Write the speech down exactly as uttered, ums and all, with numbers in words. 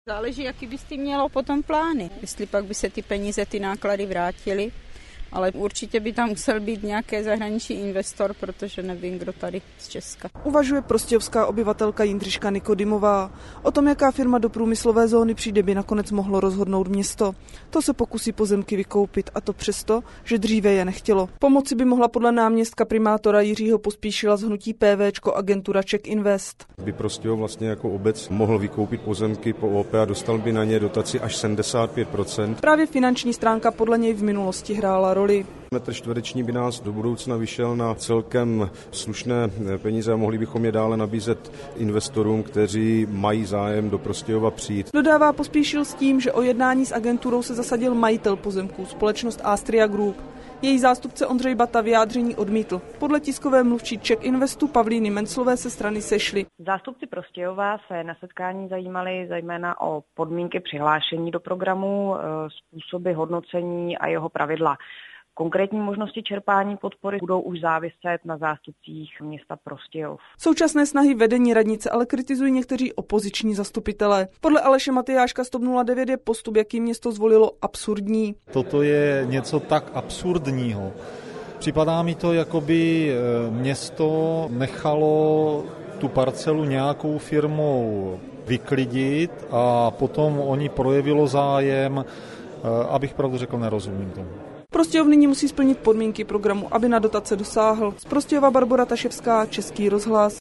Záleží, jaký bys ty mělo potom plány. Jestli pak by se ty peníze, ty náklady vrátily, ale určitě by tam musel být nějaký zahraniční investor, protože nevím, kdo tady z Česka. Uvažuje prostějovská obyvatelka Jindřiška Nikodimová. O tom, jaká firma do průmyslové zóny přijde, by nakonec mohlo rozhodnout město. To se pokusí pozemky vykoupit, a to přesto, že dříve je nechtělo. Pomoci by mohla podle náměstka primátora Jiřího Pospíšila z hnutí PVčko agentura Czech Invest. By Prostějov vlastně jako obec mohl vykoupit pozemky po O P a dostal by na ně dotaci až sedmdesát pět procent. Právě finanční stránka podle něj v minulosti hrála roli. Metr čtvereční by nás do budoucna vyšel na celkem slušné peníze a mohli bychom je dále nabízet investorům, kteří mají zájem do Prostějova přijít. Dodává Pospíšil s tím, že o jednání s agenturou se zasadil majitel pozemků, společnost Astria Group. Její zástupce Ondřej Bata vyjádření odmítl. Podle tiskové mluvčí Czech Investu Pavlíny Menclové se strany sešly. Zástupci Prostějova se na setkání zajímali zejména o podmínky přihlášení do programu, způsoby hodnocení a jeho pravidla. Konkrétní možnosti čerpání podpory budou už záviset na zástupcích města Prostějov. Současné snahy vedení radnice ale kritizují někteří opoziční zastupitelé. Podle Aleše Matyáška z TOP nula devět je postup, jaký město zvolilo, absurdní. Toto je něco tak absurdního. Připadá mi to, jako by město nechalo tu parcelu nějakou firmou vyklidit a potom oni projevilo zájem, abych pravdu řekl, nerozumím tomu. Prostějov nyní musí splnit podmínky programu, aby na dotace dosáhl. Z Prostějova Barbora Taševská, Český rozhlas.